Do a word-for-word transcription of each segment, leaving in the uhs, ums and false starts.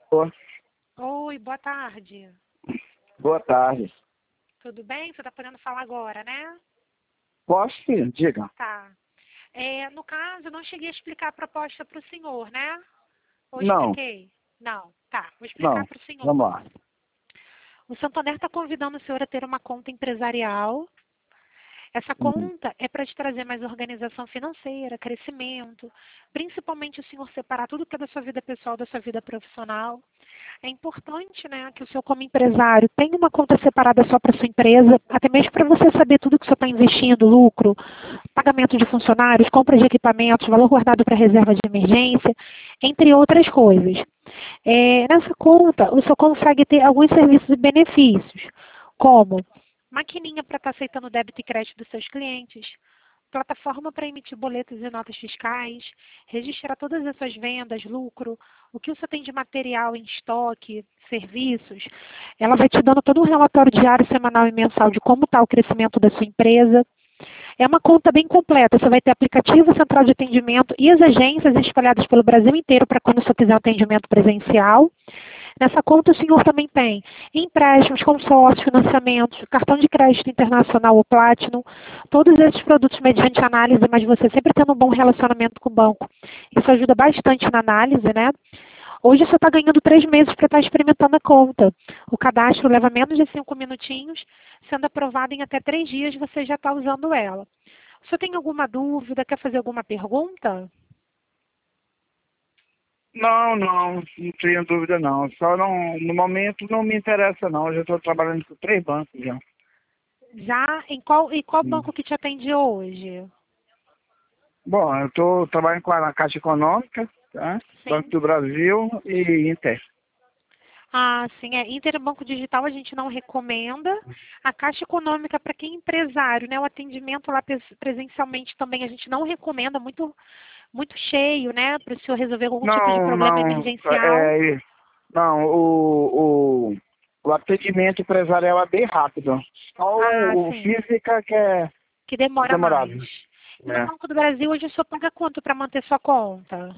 Boa Oi, boa tarde. boa tarde. Tudo bem? Você está podendo falar agora, né? Posso sim, diga. Tá. É, no caso, eu não cheguei a explicar a proposta para o senhor, né? Ou Não, expliquei? Não. Tá, vou explicar não. para o senhor. Vamos lá. O Santander está convidando o senhor a ter uma conta empresarial. Essa Uhum. conta é para te trazer mais organização financeira, crescimento, principalmente o senhor separar tudo que é da sua vida pessoal da sua vida profissional. É importante, né, que o senhor, como empresário, tenha uma conta separada só para sua empresa, até mesmo para você saber tudo que o senhor está investindo, lucro, pagamento de funcionários, compra de equipamentos, valor guardado para reserva de emergência, entre outras coisas. É, nessa conta, o senhor consegue ter alguns serviços e benefícios, como maquininha para estar aceitando débito e crédito dos seus clientes, plataforma para emitir boletos e notas fiscais, registrar todas as suas vendas, lucro, o que você tem de material em estoque, serviços. Ela vai te dando todo um relatório diário, semanal e mensal de como está o crescimento da sua empresa. É uma conta bem completa. Você vai ter aplicativo, central de atendimento e as agências espalhadas pelo Brasil inteiro para quando você quiser atendimento presencial. Nessa conta o senhor também tem empréstimos, consórcios, financiamentos, cartão de crédito internacional ou Platinum, todos esses produtos mediante análise, mas você sempre tendo um bom relacionamento com o banco. Isso ajuda bastante na análise, né? Hoje você está ganhando três meses para estar experimentando a conta. O cadastro leva menos de cinco minutinhos, sendo aprovado em até três dias você já está usando ela. O senhor tem alguma dúvida, quer fazer alguma pergunta? Não, não, não tenho dúvida não. Só não, no momento não me interessa não. Eu já estou trabalhando com três bancos já. Já? Em qual, em qual Hum. banco que te atende hoje? Bom, eu estou trabalhando com a na Caixa Econômica, tá? Banco Sim. do Brasil e Inter. Ah, sim, é. Interbanco digital a gente não recomenda. A Caixa Econômica, para quem é empresário, né? O atendimento lá pres- presencialmente também a gente não recomenda, muito, muito cheio, né? Para o senhor resolver algum tipo de Não, problema não, emergencial. é, não, o, o, o atendimento empresarial é bem rápido. Só Ah, o, o sim, física que é que demora demorado. mais. E no É. Banco do Brasil hoje o senhor paga quanto para manter sua conta?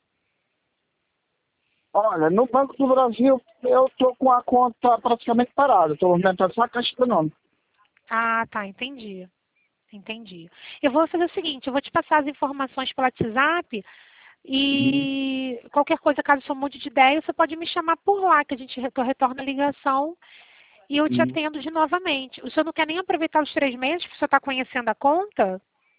Olha, no Banco do Brasil eu tô com a conta praticamente parada, estou movimentando só a Caixa Econômica. Ah, tá, entendi. Entendi. Eu vou fazer o seguinte, eu vou te passar as informações pelo WhatsApp. Uhum. E qualquer coisa, caso o senhor mude de ideia, você pode me chamar por lá, que a gente retor- retorna a ligação e eu te Uhum. atendo de novamente. O senhor não quer nem aproveitar os três meses que o senhor está conhecendo a conta?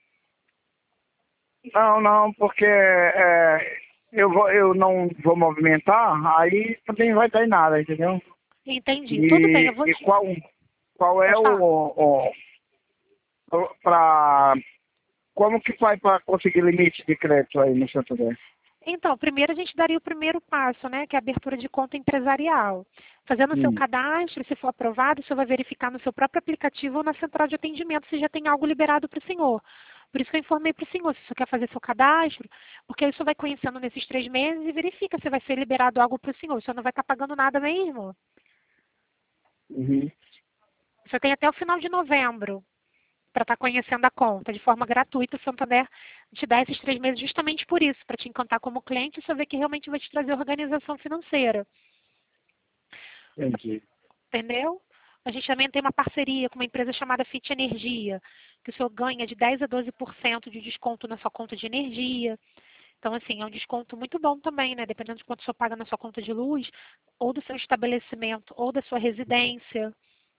Não, não, porque é, eu, vou, eu não vou movimentar, aí também vai dar em nada, entendeu? Entendi. Tudo bem, eu E, vou e te... qual, qual é Pode falar. o, o para como que faz para conseguir limite de crédito aí no Santander? Então, primeiro a gente daria o primeiro passo, né, que é a abertura de conta empresarial. Fazendo o seu Hum. cadastro, se for aprovado, o senhor vai verificar no seu próprio aplicativo ou na central de atendimento se já tem algo liberado para o senhor. Por isso que eu informei para o senhor, se o senhor quer fazer seu cadastro, porque aí o senhor vai conhecendo nesses três meses e verifica se vai ser liberado algo para o senhor. O senhor não vai estar pagando nada mesmo. Uhum. O senhor tem até o final de novembro para estar conhecendo a conta de forma gratuita. O Santander te dá esses três meses justamente por isso, para te encantar como cliente e saber que realmente vai te trazer organização financeira. Entendi. Entendeu? A gente também tem uma parceria com uma empresa chamada Fit Energia, que o senhor ganha de dez a doze por cento de desconto na sua conta de energia. Então, assim, é um desconto muito bom também, né? Dependendo de quanto o senhor paga na sua conta de luz, ou do seu estabelecimento, ou da sua residência.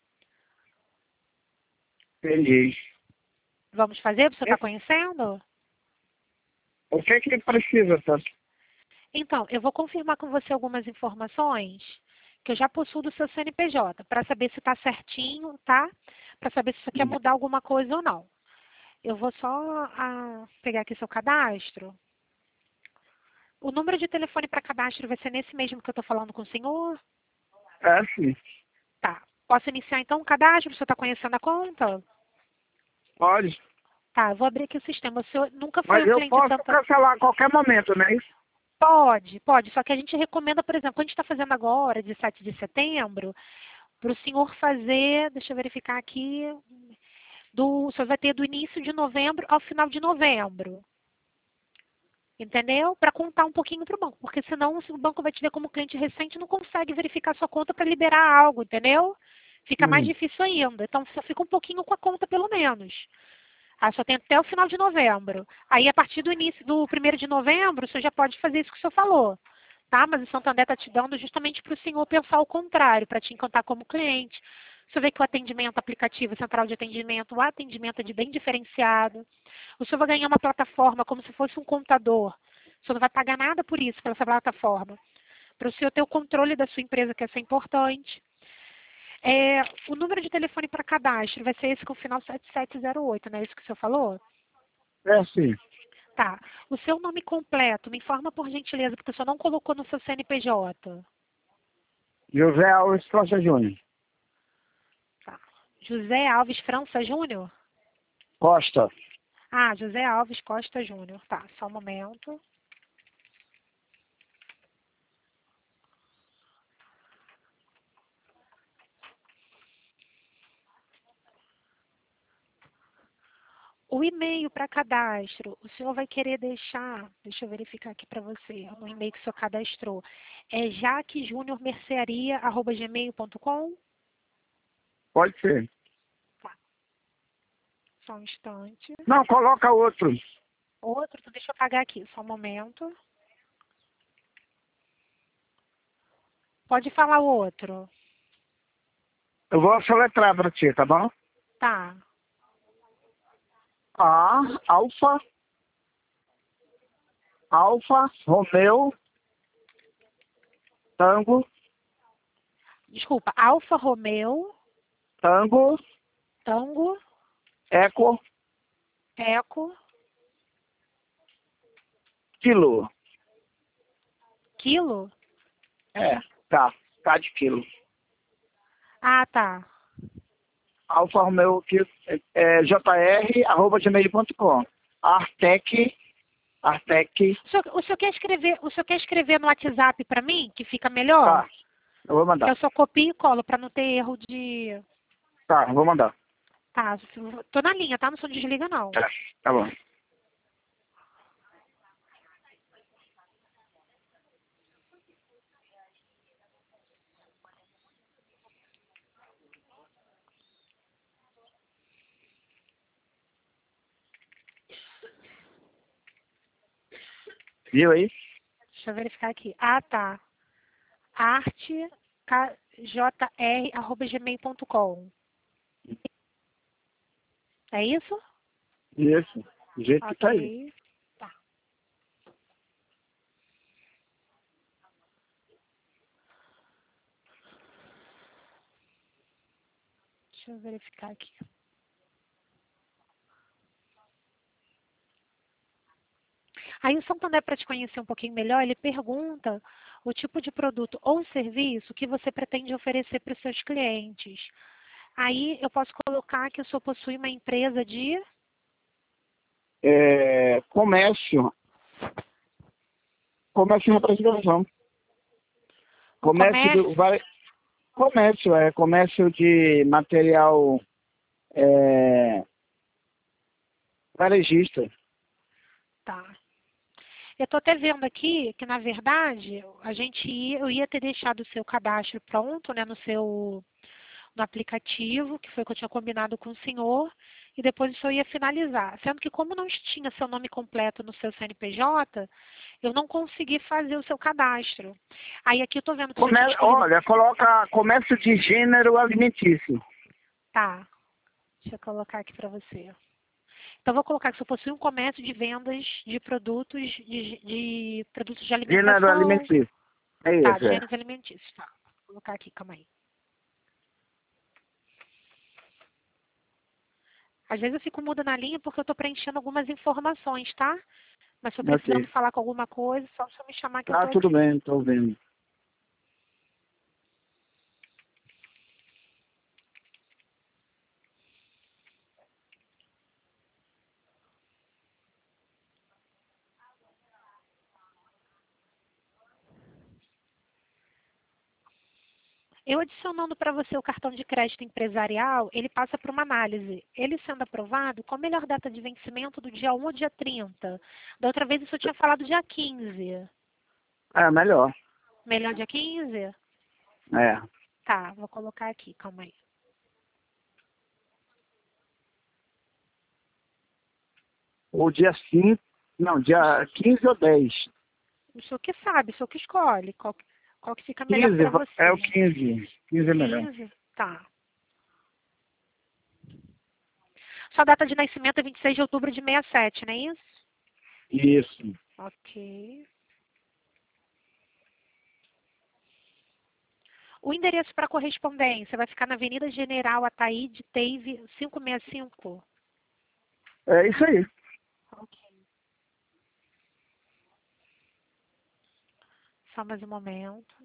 Entendi. Vamos fazer? Você está É, conhecendo? o que é que precisa, tanto? Então, eu vou confirmar com você algumas informações que eu já possuo do seu C N P J, para saber se está certinho, tá? Para saber se você quer mudar alguma coisa ou não. Eu vou só ah, pegar aqui seu cadastro. O número de telefone para cadastro vai ser nesse mesmo que eu estou falando com o senhor? É, sim. Tá. Posso iniciar então o cadastro? O senhor está conhecendo a conta? Pode. Tá, eu vou abrir aqui o sistema. O senhor nunca foi Mas um eu cliente de posso Santa... cancelar a qualquer momento, né? Isso? Pode, pode. Só que a gente recomenda, por exemplo, quando a gente está fazendo agora, de sete de setembro, para o senhor fazer, deixa eu verificar aqui, do, o senhor vai ter do início de novembro ao final de novembro. Entendeu? Para contar um pouquinho para o banco, porque senão o banco vai te ver como cliente recente e não consegue verificar sua conta para liberar algo, entendeu? Fica mais Hum. difícil ainda. Então você fica um pouquinho com a conta pelo menos. Ah, só tem até o final de novembro. Aí a partir do início do primeiro de novembro, você já pode fazer isso que o senhor falou. Tá? Mas o Santander está te dando justamente para o senhor pensar o contrário, para te encantar como cliente. Você vê que o atendimento aplicativo, central de atendimento, o atendimento é de bem diferenciado. O senhor vai ganhar uma plataforma como se fosse um contador. O senhor não vai pagar nada por isso, por essa plataforma. Para o senhor ter o controle da sua empresa, que isso é importante. É, o número de telefone para cadastro vai ser esse com o final sete sete zero oito, não é isso que o senhor falou? É sim. Tá. O seu nome completo, me informa por gentileza, porque o senhor não colocou no seu C N P J. José Alves Costa Júnior. Tá. José Alves França Júnior? Costa. Ah, José Alves Costa Júnior. Tá, só um momento. O e-mail para cadastro, o senhor vai querer deixar, deixa eu verificar aqui para você, no e-mail que o senhor cadastrou, é jaquejuniormercearia arroba gmail ponto com? Pode ser. Tá, só um instante. Não, coloca outro. Outro, então deixa eu apagar aqui, só um momento. Pode falar o outro. Eu vou soletrar para ti, tá bom? Tá. A, Alfa, Alfa, Romeu, Tango, Desculpa, Alfa Romeo, Tango, Tango, Eco, Eco, Quilo. Quilo? É, tá. Tá de quilo. Ah, tá. Alfa Romeo, Quilo, é, é, jr, arroba gmail ponto com. Artec, Artec, O senhor, o senhor quer escrever, o senhor quer escrever no WhatsApp para mim, que fica melhor? tá. Eu vou Que mandar. eu só copio e colo para não ter erro de... Tá, eu vou mandar. Tá, tô na linha, tá? Não sou desliga, não. Tá, tá bom. Viu aí? Deixa eu verificar aqui. Ah, tá. arte j r arroba gmail ponto com. É isso? Isso. Do jeito que tá aí. Ok. Tá. Deixa eu verificar aqui. Aí o Santander, para te conhecer um pouquinho melhor, ele pergunta o tipo de produto ou serviço que você pretende oferecer para os seus clientes. Aí eu posso colocar que o senhor possui uma empresa de É, comércio. Comércio e representação. um Comércio, do, comércio. vai, comércio, é comércio de material é, varejista. Tá. Eu estou até vendo aqui que, na verdade, a gente ia, eu ia ter deixado o seu cadastro pronto, né, no seu no aplicativo, que foi o que eu tinha combinado com o senhor, e depois o senhor ia finalizar. Sendo que como não tinha seu nome completo no seu C N P J, eu não consegui fazer o seu cadastro. Aí aqui eu estou vendo que você tinha Comé- escolhido... olha, coloca comércio de gênero alimentício. Tá, deixa eu colocar aqui para você. Então, eu vou colocar que você possui um comércio de vendas de produtos de, de produtos de Gênero alimentação. alimentício. É Tá, de isso, é. gêneros alimentícios. Tá, vou colocar aqui, calma aí. Às vezes eu fico muda na linha porque eu estou preenchendo algumas informações, tá? Mas se eu precisando Ok. falar com alguma coisa, só só me chamar que eu Tá estou tudo aqui. bem, tô vendo. Eu adicionando para você o cartão de crédito empresarial, ele passa por uma análise. Ele sendo aprovado, qual a melhor data de vencimento do dia um ou dia trinta? Da outra vez isso eu tinha falado dia quinze. É, melhor. Melhor dia quinze? É. Tá, vou colocar aqui, calma aí. Ou dia cinco, não, dia quinze ou dez. O senhor que sabe, o senhor que escolhe. Qual, qual que fica melhor quinze, para va- é o você? quinze. quinze é melhor. quinze? Tá. Sua data de nascimento é vinte e seis de outubro de sessenta e sete, não é isso? Isso. Ok. O endereço para correspondência vai ficar na Avenida General Ataíde Teive quinhentos e sessenta e cinco. É isso aí. Ok. Só mais um momento.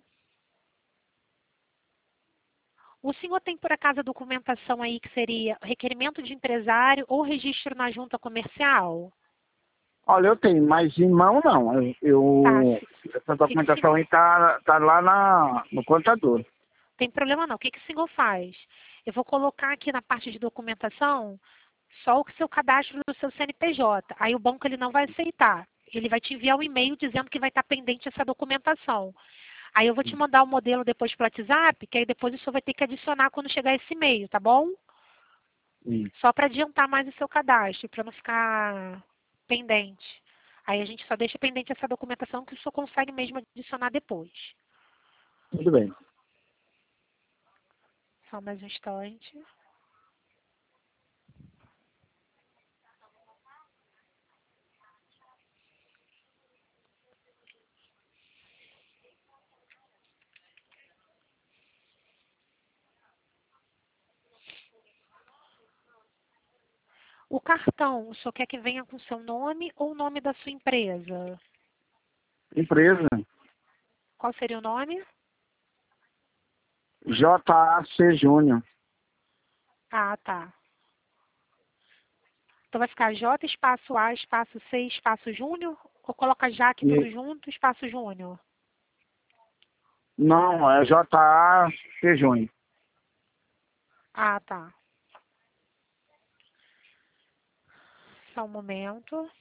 O senhor tem, por acaso, a documentação aí que seria requerimento de empresário ou registro na junta comercial? Olha, eu tenho, mas em mão não. Eu, Tá. eu- Se, essa que que se, documentação aí tá, tá lá na, no contador. tem problema não. O que, que o senhor faz? Eu vou colocar aqui na parte de documentação só o seu cadastro do seu C N P J. Aí o banco ele não vai aceitar. Ele vai te enviar um e-mail dizendo que vai estar pendente essa documentação. Aí eu vou te mandar o modelo depois pelo WhatsApp, que aí depois o senhor vai ter que adicionar quando chegar esse e-mail, tá bom? Isso. Só para adiantar mais o seu cadastro, para não ficar pendente. Aí a gente só deixa pendente essa documentação que o senhor consegue mesmo adicionar depois. Tudo bem. Só mais um instante. O cartão, o senhor quer que venha com seu nome ou o nome da sua empresa? Empresa Qual seria o nome? J A C Júnior. Ah, tá. Então vai ficar J, espaço A, espaço C, espaço Júnior? Ou coloca Jaque tudo E- junto, espaço Júnior? Não, é J A C Júnior. Ah, tá. Só um momento.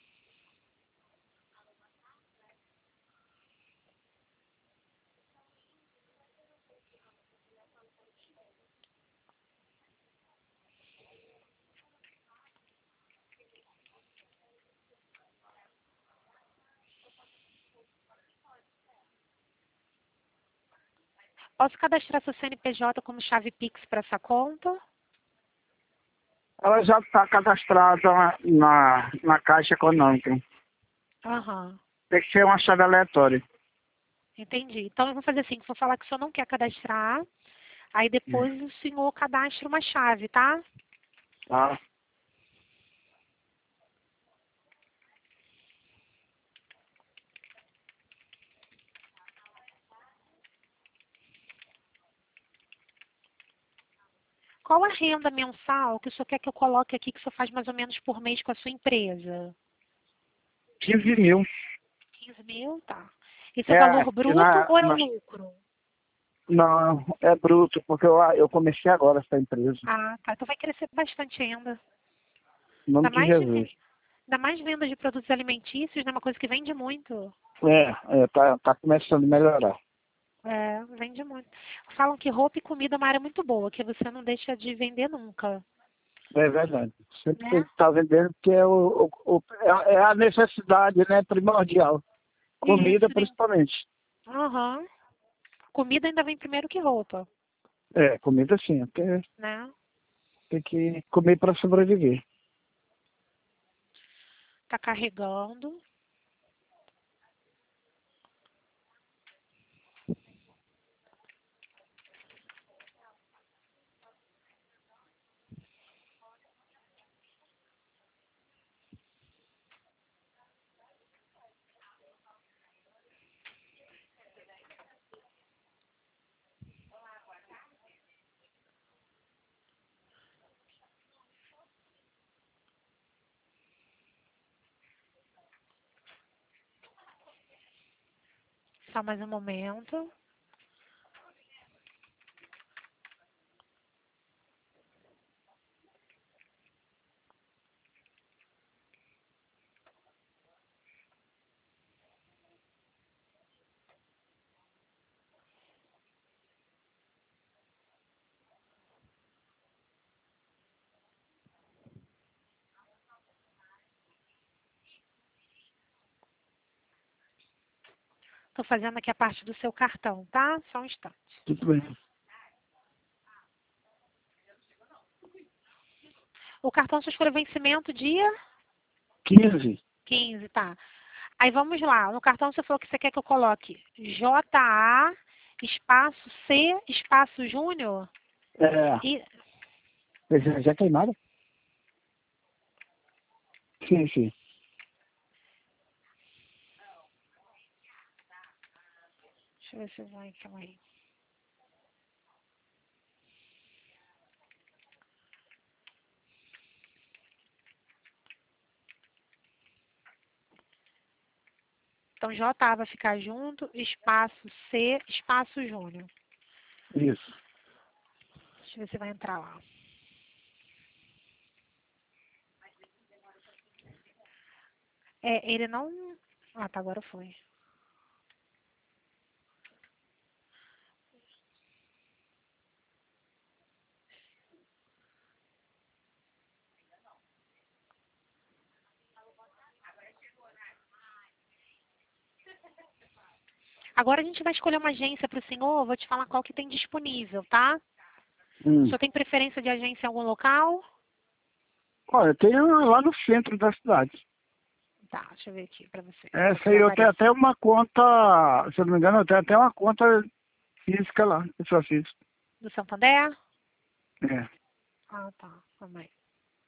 Posso cadastrar seu C N P J como chave Pix para essa conta? Ela já está cadastrada na, na Caixa Econômica. Aham, Tem que ser uma chave aleatória. entendi. Então eu vou fazer assim, vou falar que o senhor não quer cadastrar, aí depois o senhor cadastra uma chave, tá? Tá? Qual a renda mensal que o senhor quer que eu coloque aqui, que o senhor faz mais ou menos por mês com a sua empresa? quinze mil. quinze mil, tá. Isso é É, valor que bruto na, ou é na- lucro? não, é bruto, porque eu, eu comecei agora essa empresa. Ah, tá. Então vai crescer bastante ainda. Em nome Ainda de mais, de, Jesus. ve- ainda mais venda de produtos alimentícios, né? Uma coisa que vende muito. É, é tá, tá começando a melhorar. É, vende muito. Falam que roupa e comida é uma área muito boa, que você não deixa de vender nunca, É verdade. Sempre tem né? que estar vendendo, porque é, o, o- o- é é a necessidade, né, primordial. Comida, Isso, né? principalmente. Aham. Comida ainda vem primeiro que roupa, É, comida sim, porque né? tem que comer para sobreviver. Tá carregando. Só mais um momento. Estou fazendo aqui a parte do seu cartão, tá? Só um instante. Tudo bem. O cartão só escolheu vencimento dia quinze. quinze, tá? Aí vamos lá. No cartão você falou que você quer que eu coloque J A espaço C espaço Júnior É. e Já, já queimaram? Sim, sim. deixa eu ver se vai, calma aí. Então J A vai ficar junto, espaço C, espaço Júnior. Isso. Deixa eu ver se vai entrar lá. É, ele não... Ah, tá, agora foi. Agora a gente vai escolher uma agência para o senhor, vou te falar qual que tem disponível, tá? O Hum. senhor tem preferência de agência em algum local? Olha, tem uma lá no centro da cidade. Tá, deixa eu ver aqui pra você. Qual que Essa aí vai eu tenho aparecer? até uma conta, se eu não me engano, eu tenho até uma conta física lá, pessoa física. Do Santander? É. Ah, tá. Calma aí.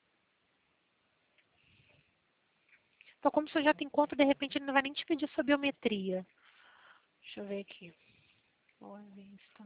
Então, como o senhor já tem conta, de repente ele não vai nem te pedir sua biometria. Deixa eu ver aqui. Boa Vista.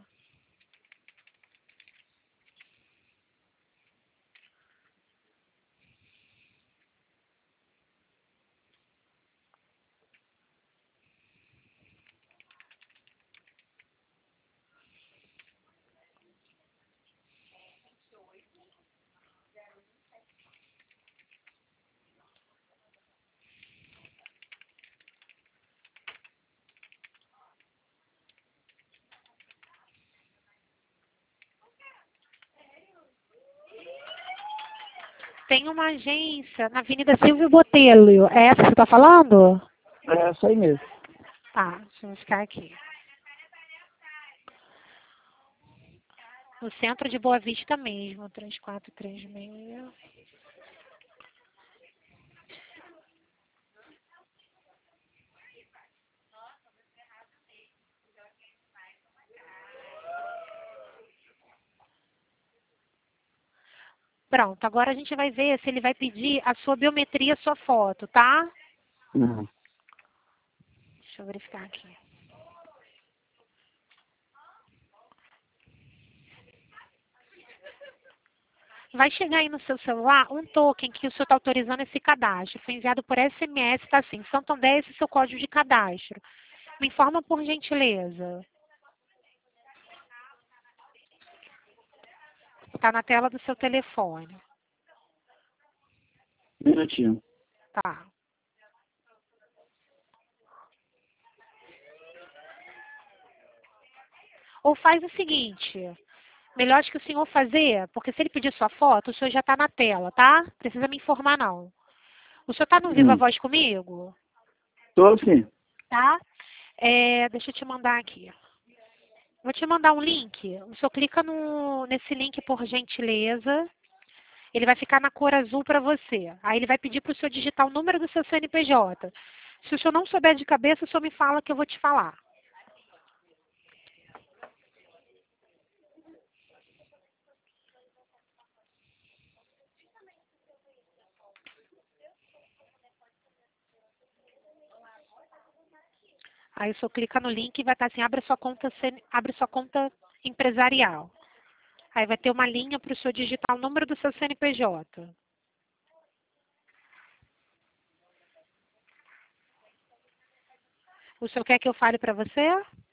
Tem uma agência na Avenida Silvio Botelho. É essa que você está falando? É essa aí mesmo. Tá, deixa eu ficar aqui. No centro de Boa Vista mesmo. três quatro três seis. Pronto, agora a gente vai ver se ele vai pedir a sua biometria, a sua foto, tá? Uhum. Deixa eu verificar aqui. Vai chegar aí no seu celular um token que o senhor está autorizando esse cadastro. Foi enviado por S M S, está assim, Santander, esse é seu código de cadastro. Me informa por gentileza. Está na tela do seu telefone. Minutinho. Tá. Ou faz o seguinte, melhor acho que o senhor fazer, porque se ele pedir sua foto, o senhor já está na tela, tá? Precisa me informar não. O senhor está no Viva Hum. Voz comigo? Tô sim. Tá? É, deixa eu te mandar aqui. Vou te mandar um link. O senhor clica no, nesse link por gentileza. Ele vai ficar na cor azul para você. Aí ele vai pedir para o senhor digitar o número do seu C N P J. Se o senhor não souber de cabeça, o senhor me fala que eu vou te falar. Aí o senhor clica no link e vai estar assim, abre sua conta, C N abre sua conta empresarial. Aí vai ter uma linha para o senhor digitar o número do seu C N P J. O senhor quer que eu fale para você?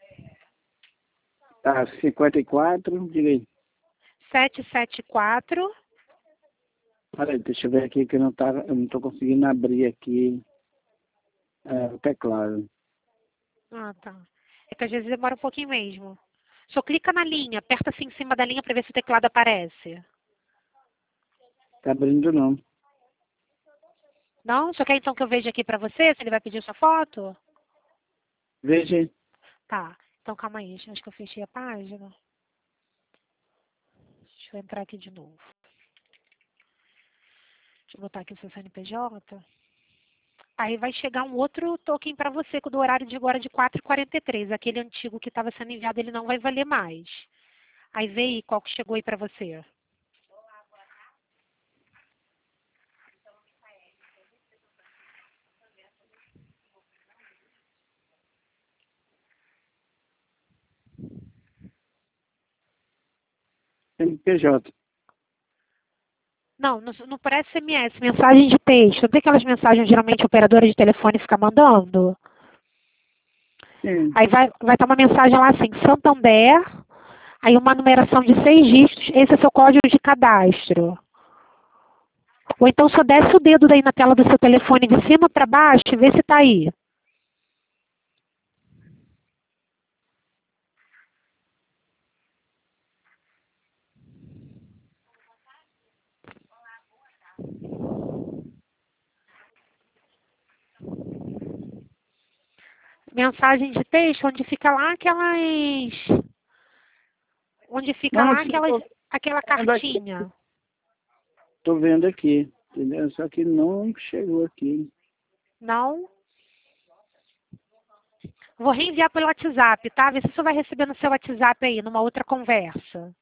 Tá, cinquenta e quatro, diga aí. sete sete quatro. Peraí, deixa eu ver aqui que eu não, tá, eu não tô conseguindo abrir aqui é, o teclado. Ah, tá. É que às vezes demora um pouquinho mesmo. Só clica na linha, aperta assim em cima da linha para ver se o teclado aparece. Tá abrindo não. Não? Só quer então que eu veja aqui para você, se ele vai pedir sua foto? Veja. Tá, então calma aí, acho que eu fechei a página. Deixa eu entrar aqui de novo. Deixa eu botar aqui o seu C N P J. Aí vai chegar um outro token para você do horário de agora de quatro e quarenta e três. Aquele antigo que estava sendo enviado, ele não vai valer mais. Aí vê aí qual que chegou aí para você. C N P J. Não, no, no por S M S, mensagem de texto. Não tem aquelas mensagens geralmente a operadora de telefone fica mandando? Sim. Aí vai, vai estar uma mensagem lá assim, Santander, aí uma numeração de seis dígitos, esse é seu código de cadastro. Ou então só desce o dedo daí na tela do seu telefone de cima para baixo e vê se está aí. Mensagem de texto, onde fica lá aquelas. Onde fica Não, lá sim, aquelas, tô aquela vendo aqui. cartinha. Tô vendo aqui. Entendeu? Só que não chegou aqui. Não? Vou reenviar pelo WhatsApp, tá? Vê se você vai receber no seu WhatsApp aí, numa outra conversa.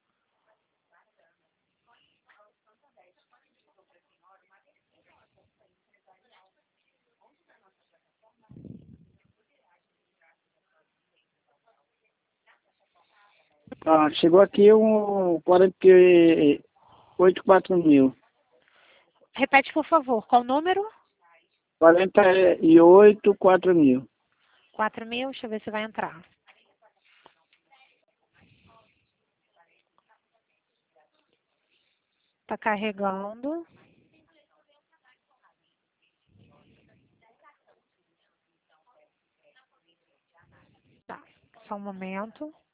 Ah, chegou aqui um quarenta e oito quatro mil. Repete, por favor, qual o número? quarenta e oito quatro mil. quatro mil, deixa eu ver se vai entrar. Tá carregando. Tá, só um momento.